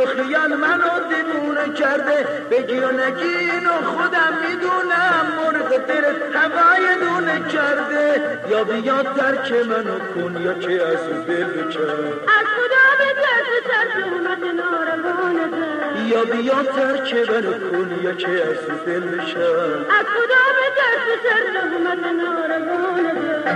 و خیال منو دیوونه کرده، بگی و نگی اینو خودم میدونم، مرغ دلت هوای دونه کرده. یا بیا ترک منو کن یا که از دل بچر، از خدا بترس سر تهمت ناروانه ده. یا بیا ترک منو کن یا که از دل بچر، از خدا بترس سر تهمت ناروانه ده.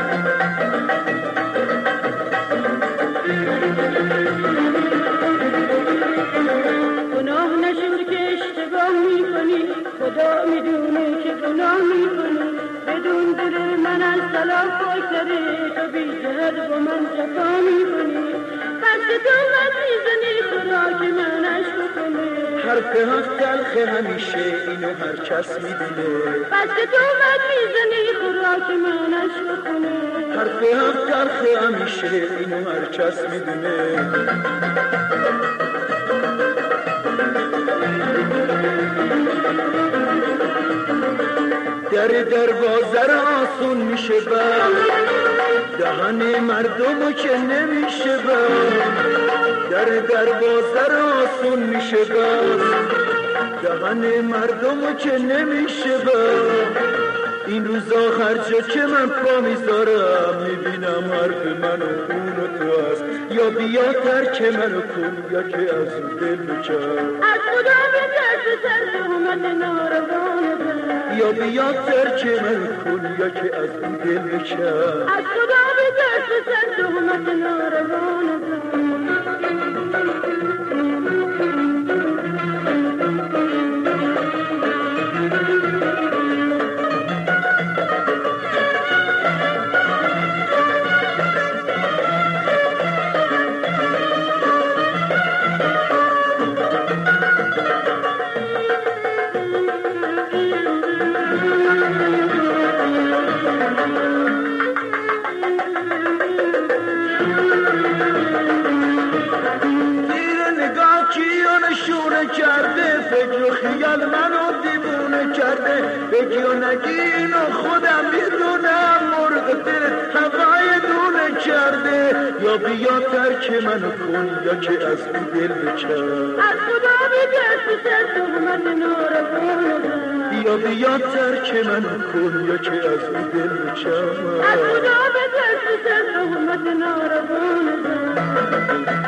گناه نشور که اشتباه میکنی، خدا میدونه که گناه میکنی. بدون دل من از سلام پاکتره، تو بی جهت با من جفا میکنی. پس تو من میزنی خوراک من عشق کنی. حرف حق تلخ همیشه اینو هر کس میدونه، پس تو من میزنی خوراک من عشق کنی. حرف حق تلخ همیشه اینو هر کس میدونه. در بازار آسون میشه با دهن مردمو که نمیشه با، در بازار آسون میشه با دهن مردمو که نمیشه با. این روزا هر جا که من پا میذارم میبینم حرف من و خون و تو هست. یا بیا ترک منو کن یا که از دل بچر، از خدا بترس سر تهمت ناروانه ده. یا بیا ترک منو کن یا که از دل بچر، از خدا بترس سر تهمت ناروانه ده. کرده فکر و خیال منو دیوونه کرده، بگی و نگی اینو خودم میدونم، مرغ دلت هوای دونه کرده. یا بیا ترک منو کن یا که از دل بچر، از خدا بترس سر تهمت ناروانه ده. یا بیا ترک منو کن یا که از دل بچر، از خدا بترس سر تهمت ناروانه ده.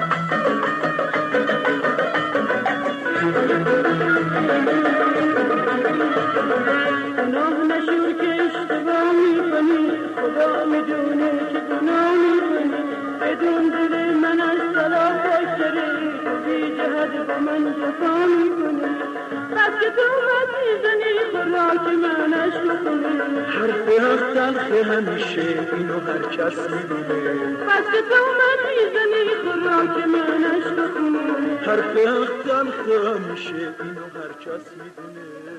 گناه نشور که اشتباه میکنی، خدا میدونه که گناه میکنی. بدون دل من از سلام پاکتره، تو بی جهت با من جفا میکنی. پس که تو من میزنی خوراک من عشق کنی. حرف حق تلخ همیشه اینو هر کس میدونه، پس که تو من میزنی خوراک من عشق کنی. حرف حق تلخ همیشه اینو هر کس میدونه.